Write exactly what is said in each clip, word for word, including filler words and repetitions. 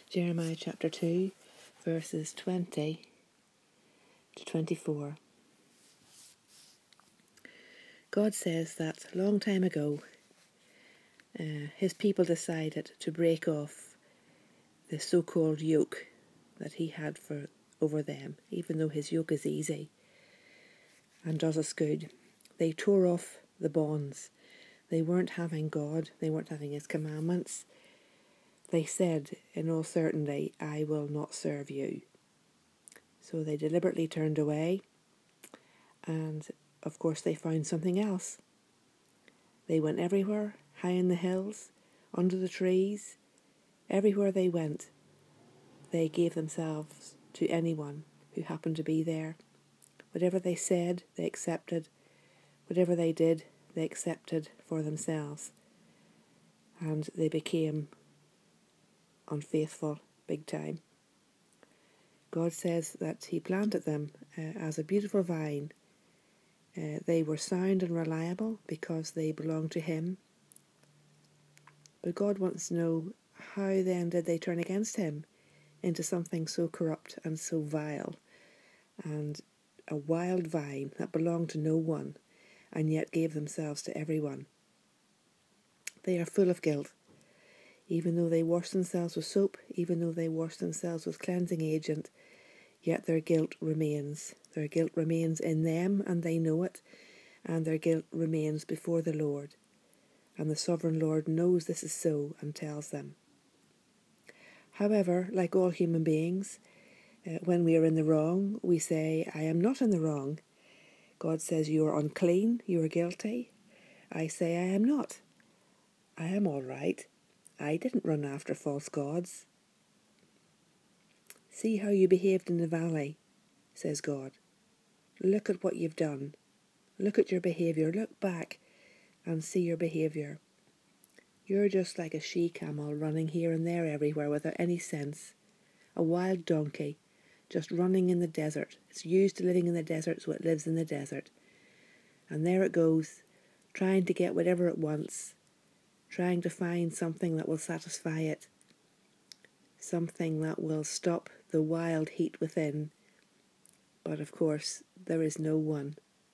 Jeremiah chapter two, verses twenty to twenty-four. God says that a long time ago, uh, his people decided to break off the so-called yoke that he had for over them, even though his yoke is easy and does us good. They tore off the bonds. They weren't having God. They weren't having his commandments. They said, in all certainty, I will not serve you. So they deliberately turned away, and of course they found something else. They went everywhere, high in the hills, under the trees. Everywhere they went, they gave themselves to anyone who happened to be there. Whatever they said, they accepted. Whatever they did, they accepted for themselves. And they became unfaithful big time. God says that he planted them uh, as a beautiful vine. Uh, they were sound and reliable because they belonged to him. But God wants to know, how then did they turn against him into something so corrupt and so vile, and a wild vine that belonged to no one and yet gave themselves to everyone? They are full of guilt. Even though they wash themselves with soap, even though they wash themselves with cleansing agent, yet their guilt remains. Their guilt remains in them, and they know it, and their guilt remains before the Lord. And the sovereign Lord knows this is so and tells them. However, like all human beings, uh, when we are in the wrong, we say, I am not in the wrong. God says, you are unclean, you are guilty. I say, I am not. I am all right. I didn't run after false gods. See how you behaved in the valley, says God. Look at what you've done. Look at your behaviour. Look back and see your behaviour. You're just like a she-camel running here and there everywhere without any sense. A wild donkey, just running in the desert. It's used to living in the desert, so it lives in the desert. And there it goes, trying to get whatever it wants, trying to find something that will satisfy it, something that will stop the wild heat within. But of course, there is no one.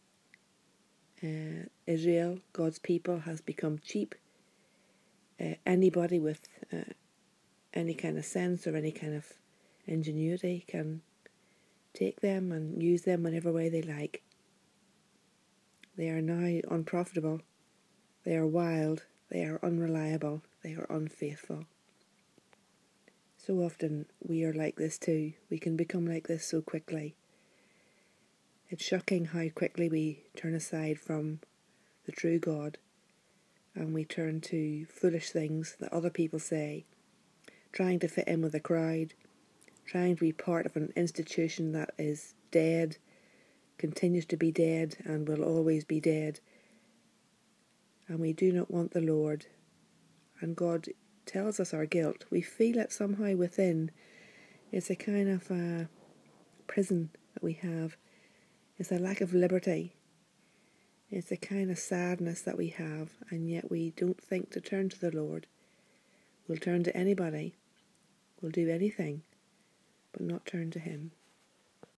Uh, Israel, God's people, has become cheap. Uh, anybody with uh, any kind of sense or any kind of ingenuity can take them and use them whatever way they like. They are now unprofitable. They are wild. They are unreliable. They are unfaithful. So often we are like this too. We can become like this so quickly. It's shocking how quickly we turn aside from the true God and we turn to foolish things that other people say, trying to fit in with the crowd, trying to be part of an institution that is dead, continues to be dead and will always be dead. And we do not want the Lord. And God tells us our guilt. We feel it somehow within. It's a kind of a prison that we have. It's a lack of liberty. It's a kind of sadness that we have, and yet we don't think to turn to the Lord. We'll turn to anybody. We'll do anything, but not turn to him.